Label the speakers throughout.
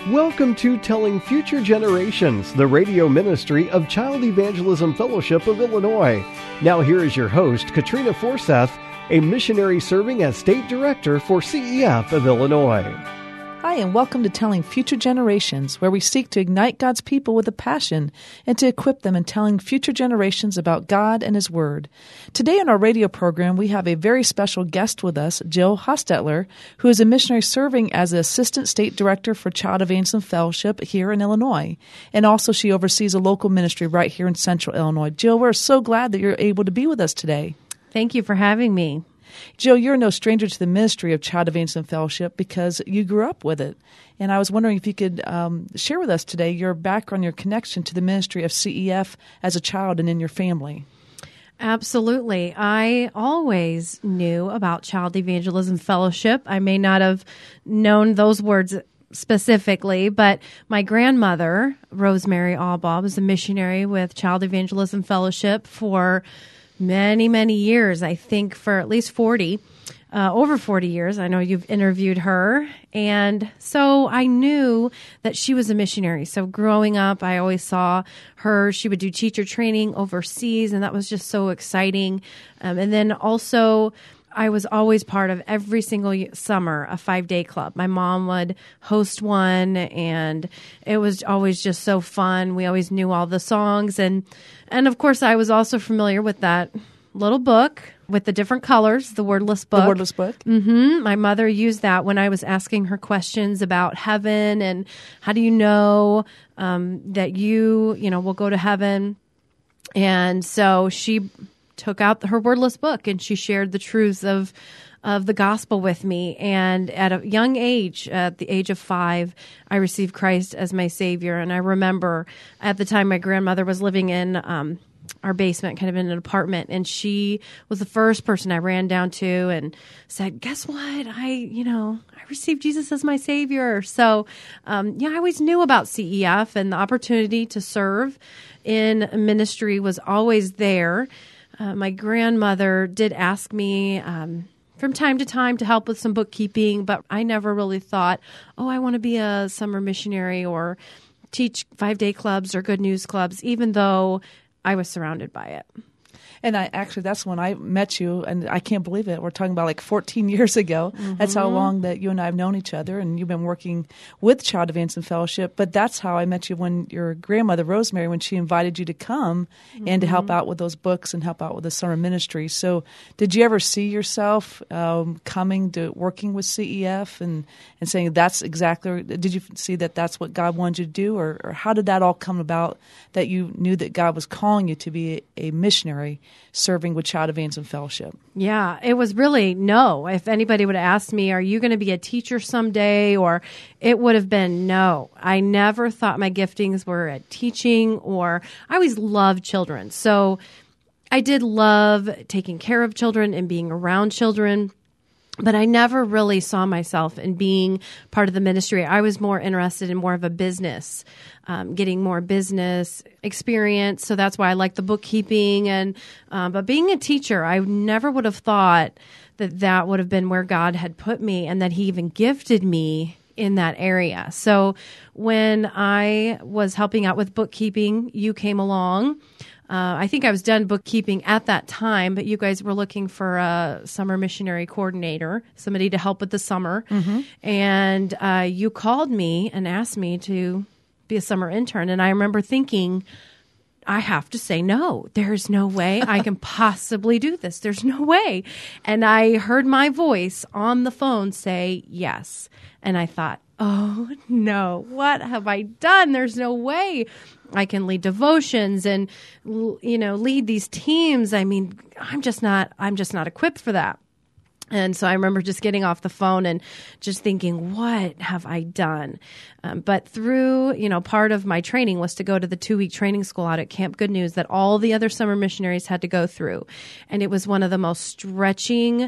Speaker 1: Welcome to Telling Future Generations, the radio ministry of Child Evangelism Fellowship of Illinois. Now here is your host, Katrina Forseth, a missionary serving as State Director for CEF of Illinois.
Speaker 2: Hi, and welcome to Telling Future Generations, where we seek to ignite God's people with a passion and to equip them in telling future generations about God and His Word. Today on our radio program, we have a very special guest with us, Jill Hostetler, who is a missionary serving as the Assistant State Director for Child Evangelism Fellowship here in Illinois. And also she oversees a local ministry right here in Central Illinois. Jill, we're so glad that you're able to be with us today.
Speaker 3: Thank you for having me.
Speaker 2: Jill, you're no stranger to the ministry of Child Evangelism Fellowship because you grew up with it. And I was wondering if you could share with us today your background, your connection to the ministry of CEF as a child and in your family.
Speaker 3: Absolutely. I always knew about Child Evangelism Fellowship. I may not have known those words specifically, but my grandmother, Rosemary Albaugh, was a missionary with Child Evangelism Fellowship for many, many years. I think for at least 40, over 40 years. I know you've interviewed her. And so I knew that she was a missionary. So growing up, I always saw her. She would do teacher training overseas, and that was just so exciting. And then also, I was always part of every single summer a 5-day club. My mom would host one, and it was always just so fun. We always knew all the songs. And of course, I was also familiar with that little book with the different colors, the Wordless Book.
Speaker 2: The Wordless Book?
Speaker 3: Mm-hmm. My mother used that when I was asking her questions about heaven and how do you know that you will go to heaven. And so she took out her Wordless Book and she shared the truths of the gospel with me. And at a young age, at the age of 5, I received Christ as my Savior. And I remember at the time my grandmother was living in our basement, kind of in an apartment, and she was the first person I ran down to and said, guess what? I received Jesus as my Savior. So, I always knew about CEF, and the opportunity to serve in ministry was always there. My grandmother did ask me from time to time to help with some bookkeeping, but I never really thought, I want to be a summer missionary or teach 5-day clubs or good news clubs, even though I was surrounded by it.
Speaker 2: And that's when I met you, and I can't believe it. We're talking about like 14 years ago. Mm-hmm. That's how long that you and I have known each other, and you've been working with Child Evangelism Fellowship. But that's how I met you when your grandmother, Rosemary, when she invited you to come and to help out with those books and help out with the summer ministry. So did you ever see yourself coming to working with CEF and saying that's exactly, did you see that that's what God wanted you to do? Or how did that all come about that you knew that God was calling you to be a missionary serving with Child Evangelism Fellowship?
Speaker 3: Yeah, it was really no. If anybody would have asked me, are you going to be a teacher someday? Or it would have been no. I never thought my giftings were at teaching, or I always loved children. So I did love taking care of children and being around children. But I never really saw myself in being part of the ministry. I was more interested in more of a business, getting more business experience. So that's why I like the bookkeeping. But being a teacher, I never would have thought that would have been where God had put me and that He even gifted me in that area. So when I was helping out with bookkeeping, you came along. I think I was done bookkeeping at that time, but you guys were looking for a summer missionary coordinator, somebody to help with the summer. Mm-hmm. And you called me and asked me to be a summer intern. And I remember thinking, I have to say no. There's no way I can possibly do this. There's no way. And I heard my voice on the phone say yes. And I thought, oh, no, what have I done? There's no way I can lead devotions and, lead these teams. I mean, I'm just not equipped for that. And so I remember just getting off the phone and just thinking, what have I done? But through, part of my training was to go to the 2-week training school out at Camp Good News that all the other summer missionaries had to go through. And it was one of the most stretching,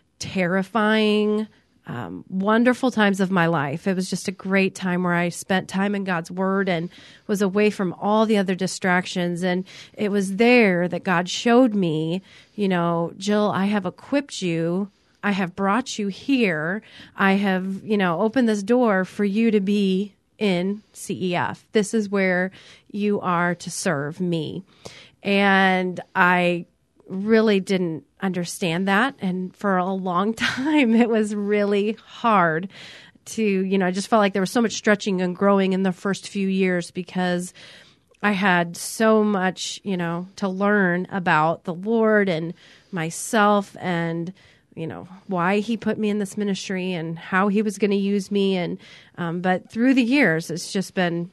Speaker 3: terrifying, wonderful times of my life. It was just a great time where I spent time in God's Word and was away from all the other distractions. And it was there that God showed me, Jill, I have equipped you. I have brought you here. I have, opened this door for you to be in CEF. This is where you are to serve me. And I really didn't understand that. And for a long time, it was really hard to, I just felt like there was so much stretching and growing in the first few years because I had so much, to learn about the Lord and myself and, why he put me in this ministry and how he was going to use me. And, but through the years, it's just been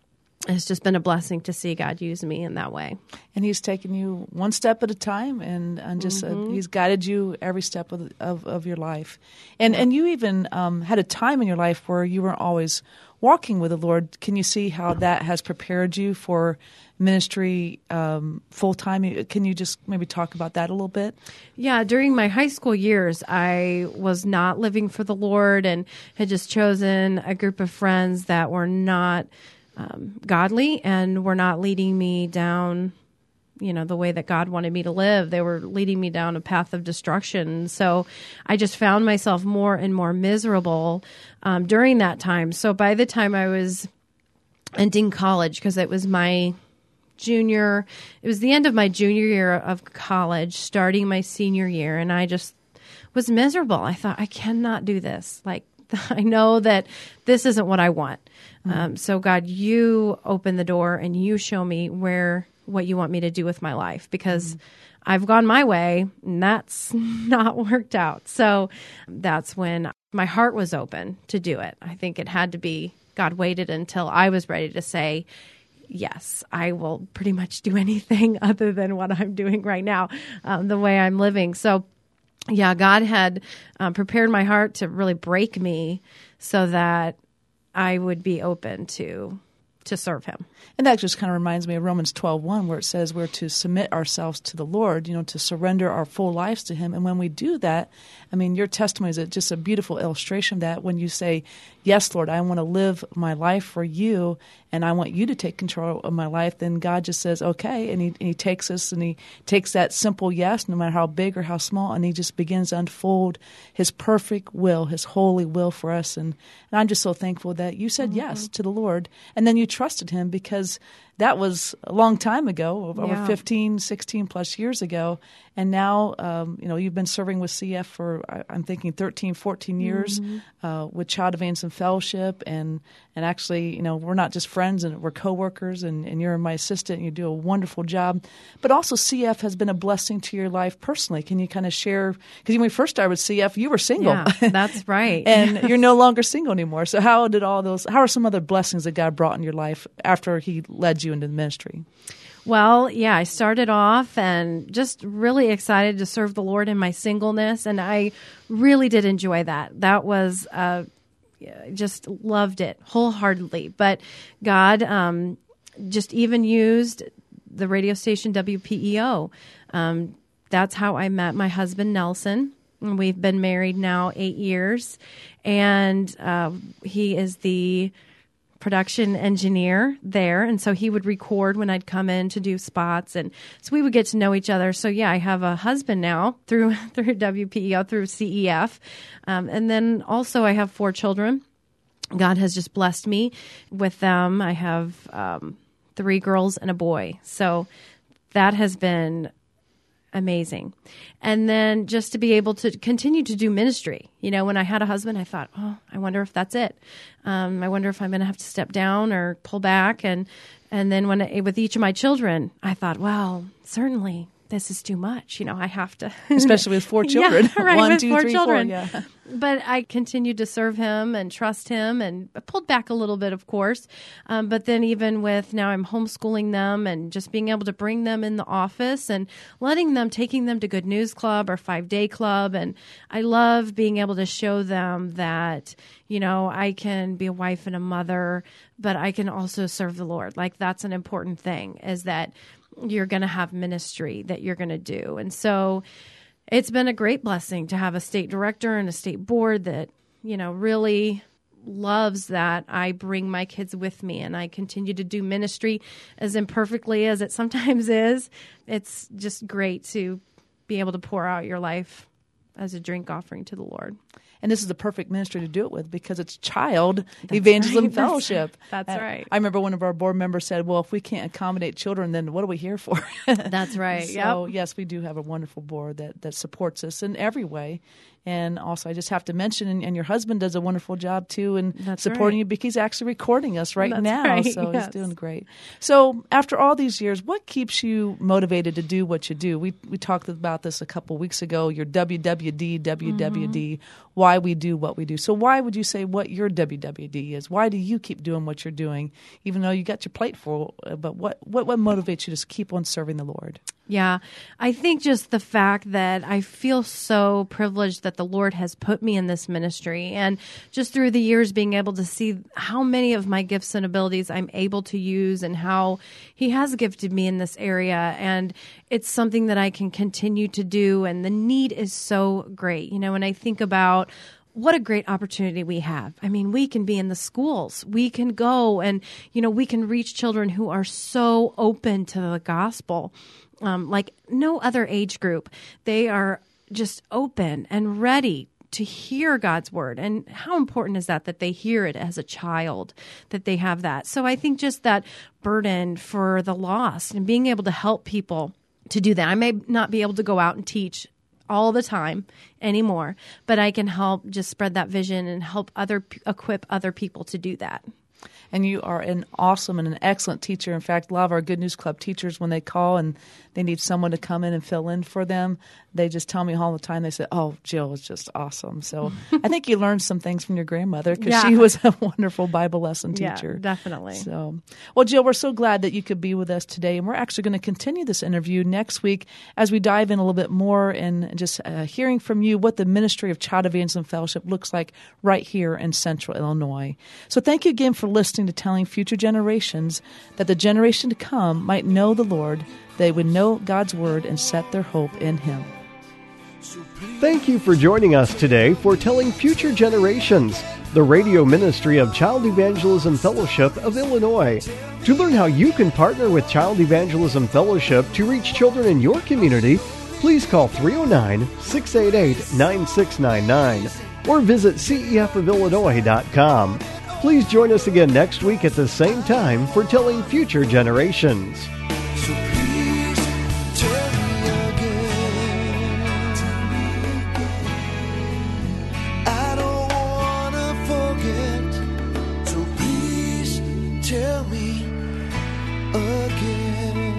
Speaker 3: a blessing to see God use me in that way.
Speaker 2: And he's taken you one step at a time and just he's guided you every step of your life. And you even had a time in your life where you weren't always walking with the Lord. Can you see how that has prepared you for ministry full time? Can you just maybe talk about that a little bit?
Speaker 3: Yeah, during my high school years, I was not living for the Lord and had just chosen a group of friends that were not godly and were not leading me down, the way that God wanted me to live. They were leading me down a path of destruction. So I just found myself more and more miserable during that time. So by the time I was ending college, because it was the end of my junior year of college, starting my senior year, and I just was miserable. I thought, I cannot do this. Like, I know that this isn't what I want. So God, you open the door and you show me what you want me to do with my life, because I've gone my way and that's not worked out. So that's when my heart was open to do it. I think it had to be, God waited until I was ready to say, yes, I will pretty much do anything other than what I'm doing right now, the way I'm living. So yeah, God had prepared my heart to really break me so that I would be open to serve him.
Speaker 2: And that just kind of reminds me of Romans 12:1, where it says we're to submit ourselves to the Lord, to surrender our full lives to him. And when we do that, your testimony is just a beautiful illustration of that. When you say, yes, Lord, I want to live my life for you, and I want you to take control of my life, then God just says, okay, and he takes us, and he takes that simple yes, no matter how big or how small, and he just begins to unfold his perfect will, his holy will for us. And I'm just so thankful that you said yes to the Lord, and then you trusted him, because that was a long time ago, over 15, 16 plus years ago. And now, you've been serving with CF for, I'm thinking 13, 14 years with Child Advancement Fellowship. And actually, we're not just friends, and we're coworkers, and you're my assistant, and you do a wonderful job. But also CF has been a blessing to your life personally. Can you kind of share, because when we first started with CF, you were single.
Speaker 3: Yeah, that's right.
Speaker 2: And you're no longer single anymore. So how are some other blessings that God brought in your life after he led you into the ministry?
Speaker 3: Well, yeah, I started off and just really excited to serve the Lord in my singleness, and I really did enjoy that. That was just loved it wholeheartedly. But God just even used the radio station WPEO. That's how I met my husband, Nelson. We've been married now 8 years, and he is the production engineer there, and so he would record when I'd come in to do spots, and so we would get to know each other. So yeah, I have a husband now through WPEO, through CEF, and then also I have 4 children. God has just blessed me with them. I have 3 girls and a boy, so that has been amazing. And then just to be able to continue to do ministry. When I had a husband, I thought, I wonder if that's it. I wonder if I'm going to have to step down or pull back. And then with each of my children, I thought, well, certainly this is too much. I have to.
Speaker 2: Especially with 4 children.
Speaker 3: Yeah, right,
Speaker 2: 1,
Speaker 3: with
Speaker 2: 2,
Speaker 3: 4
Speaker 2: 3,
Speaker 3: children.
Speaker 2: 4. Yeah.
Speaker 3: But I continued to serve him and trust him, and I pulled back a little bit, of course. But then even with now I'm homeschooling them and just being able to bring them in the office and taking them to Good News Club or 5-Day Club. And I love being able to show them that, I can be a wife and a mother, but I can also serve the Lord. Like, that's an important thing, is that you're going to have ministry that you're going to do. And so it's been a great blessing to have a state director and a state board that, really loves that I bring my kids with me and I continue to do ministry as imperfectly as it sometimes is. It's just great to be able to pour out your life as a drink offering to the Lord.
Speaker 2: And this is the perfect ministry to do it with because it's Child Evangelism
Speaker 3: right.
Speaker 2: Fellowship.
Speaker 3: That's right.
Speaker 2: I remember one of our board members said, well, if we can't accommodate children, then what are we here for?
Speaker 3: That's right.
Speaker 2: So, yes, we do have a wonderful board that supports us in every way. And also, I just have to mention, and your husband does a wonderful job, too, in supporting you because he's actually recording us right now.
Speaker 3: Right.
Speaker 2: So he's doing great. So after all these years, what keeps you motivated to do what you do? We talked about this a couple weeks ago, your WWD, why we do what we do. So why would you say what your WWD is? Why do you keep doing what you're doing, even though you got your plate full? But what motivates you to keep on serving the Lord?
Speaker 3: Yeah, I think just the fact that I feel so privileged that the Lord has put me in this ministry, and just through the years being able to see how many of my gifts and abilities I'm able to use and how He has gifted me in this area. And it's something that I can continue to do, and the need is so great. You know, when I think about what a great opportunity we have. I mean, we can be in the schools. We can go and, we can reach children who are so open to the gospel. Like no other age group. They are just open and ready to hear God's word. And how important is that they hear it as a child, that they have that. So I think just that burden for the lost and being able to help people to do that. I may not be able to go out and teach all the time anymore, but I can help just spread that vision and help equip other people to do that.
Speaker 2: And you are an awesome and an excellent teacher. In fact, a lot of our Good News Club teachers, when they call and they need someone to come in and fill in for them, they just tell me all the time, they say, oh, Jill is just awesome. So I think you learned some things from your grandmother because she was a wonderful Bible lesson teacher.
Speaker 3: Yeah, definitely.
Speaker 2: So, well, Jill, we're so glad that you could be with us today. And we're actually going to continue this interview next week as we dive in a little bit more and just hearing from you what the ministry of Child Evangelism Fellowship looks like right here in Central Illinois. So thank you again for listening to Telling Future Generations, that the generation to come might know the Lord, they would know God's Word and set their hope in Him.
Speaker 1: Thank you for joining us today for Telling Future Generations, the radio ministry of Child Evangelism Fellowship of Illinois. To learn how you can partner with Child Evangelism Fellowship to reach children in your community, please call 309-688-9699 or visit cefofillinois.com. Please join us again next week at the same time for Telling Future Generations.
Speaker 4: So please tell me again. I don't want to forget. So please tell me again.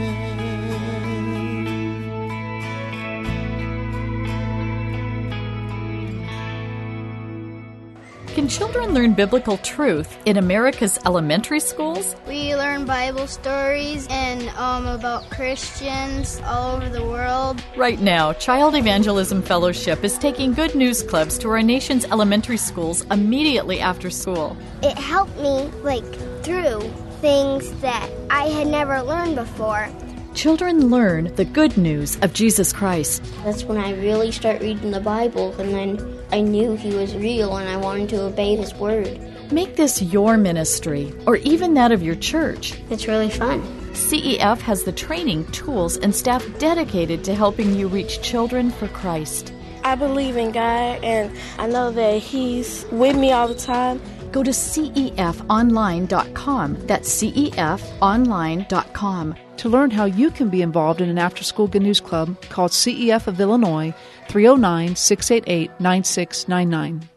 Speaker 5: Can children learn biblical truth in America's elementary schools?
Speaker 6: We learn Bible stories and about Christians all over the world.
Speaker 5: Right now, Child Evangelism Fellowship is taking Good News Clubs to our nation's elementary schools immediately after school.
Speaker 6: It helped me, through things that I had never learned before.
Speaker 5: Children learn the good news of Jesus Christ.
Speaker 7: That's when I really start reading the Bible, and then I knew He was real and I wanted to obey His word.
Speaker 5: Make this your ministry, or even that of your church.
Speaker 7: It's really fun.
Speaker 5: CEF has the training, tools, and staff dedicated to helping you reach children for Christ.
Speaker 8: I believe in God, and I know that He's with me all the time.
Speaker 5: Go to cefonline.com. That's cefonline.com.
Speaker 2: To learn how you can be involved in an after-school Good News Club, call CEF of Illinois, 309-688-9699.